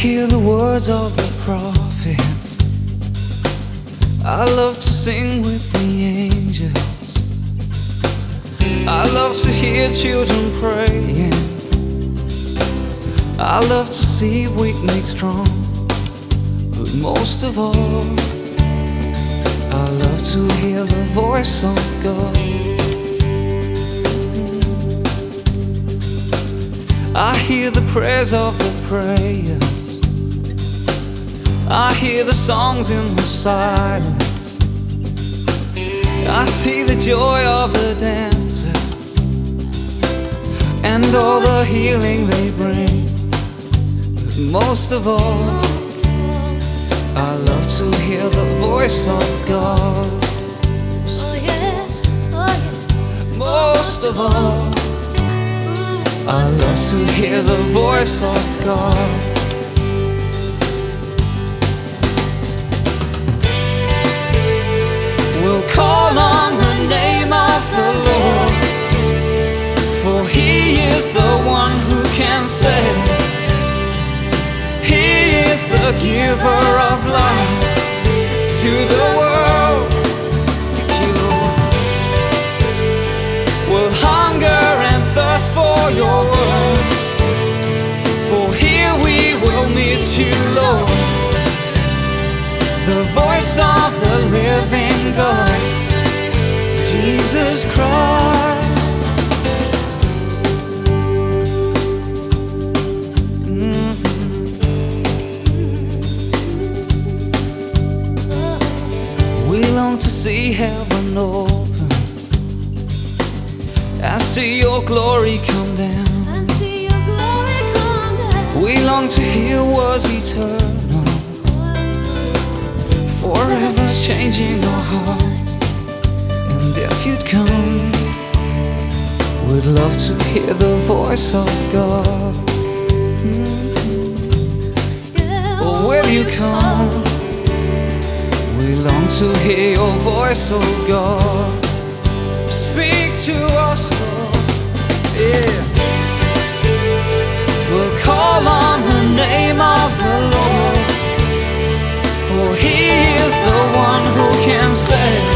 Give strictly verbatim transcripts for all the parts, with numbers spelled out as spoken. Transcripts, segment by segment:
hear the words of the prophet. I love to sing with the angels. I love to hear children praying. I love to see weak made strong. But most of all, I love to hear the voice of God. I hear the prayers of the prayers. I hear the songs in the silence. I see the joy of the dancers and all the healing they bring. But most of all, I love to hear the voice of God. Most of all, I love to hear the voice of God. We'll call on the name of the Lord, for He is the one who can save. He is the giver of life to the world. We'll hunger and thirst for your word, for here we will meet you, Lord. The voice of the living God, Jesus Christ. Mm-hmm. We long to see heaven open and see your glory come down. And see your glory come down. We long to hear words eternal, forever changing our hearts. And if you'd come, we'd love to hear the voice of God. Mm-hmm. Yeah, Oh, will you come? We long to hear your voice, oh God. Speak to us, Lord. Yeah. We'll call on the name of the Lord, for He is the one who can save.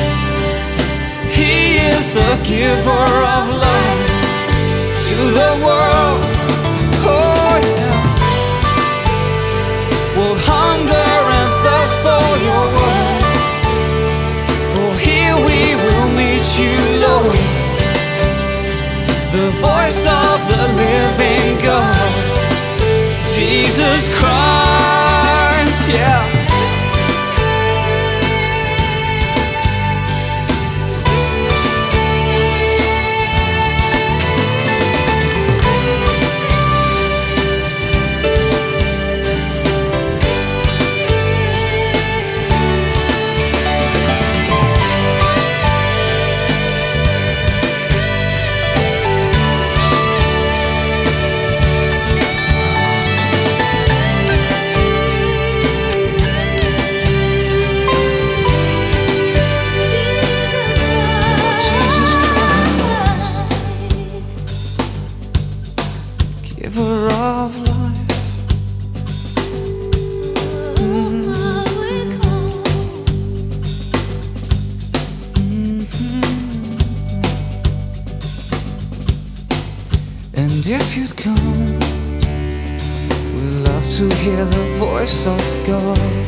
He is the giver of life to the world. Oh yeah. We'll hunger and thirst for your word, for here we will meet you, Lord. The voice of the living God, Jesus Christ, yeah. Giver of life. Mm-hmm. Mm-hmm. And if you'd come, we'd love to hear the voice of God.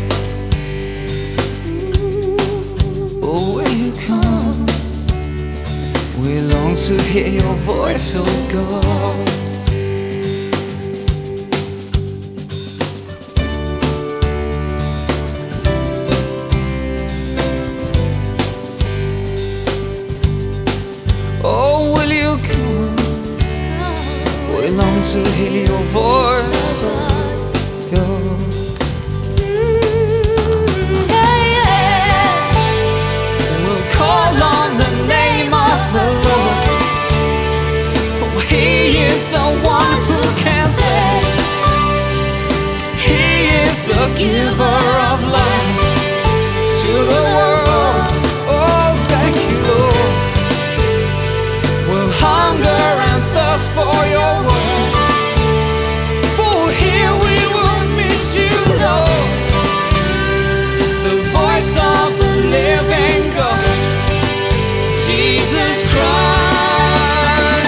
Oh, will you come? We long to hear your voice, oh God. Oh, will you come? We long to hear your voice, oh God. We'll call on the name of the Lord, for He is the one who can save. He is the giver of life to the world. Oh, thank you, Lord. We'll hunger and thirst for your word, for here Jesus Christ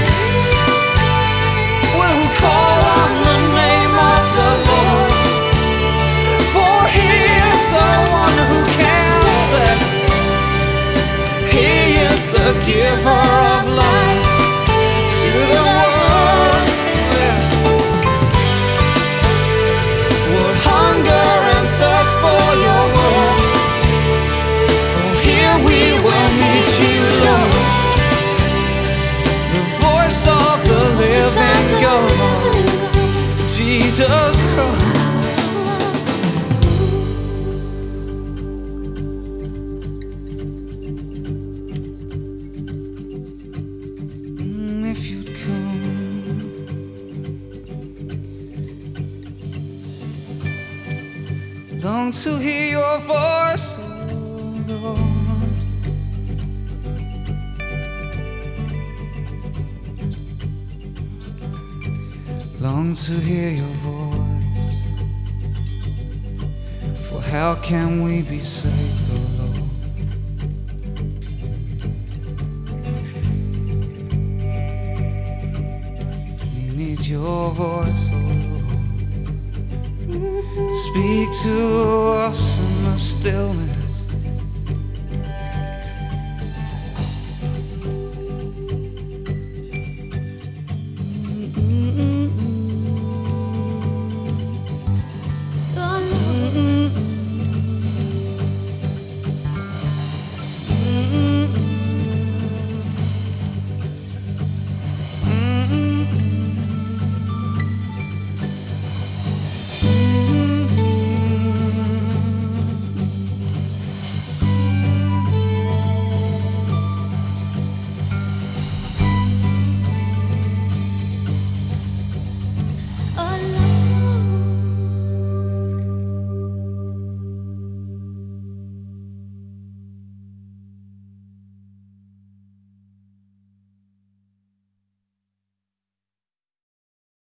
will call on the name of the Lord, for He is the one who can save. He is the giver of life to the world. Would hunger and thirst for your word, for here we will meet you, Lord. The voice of the living God, Jesus Christ. Mm, if you'd come, long to hear your voice, oh Lord. Long to hear your voice, for how can we be saved, oh Lord? We need your voice, oh Lord. Speak to us in the stillness.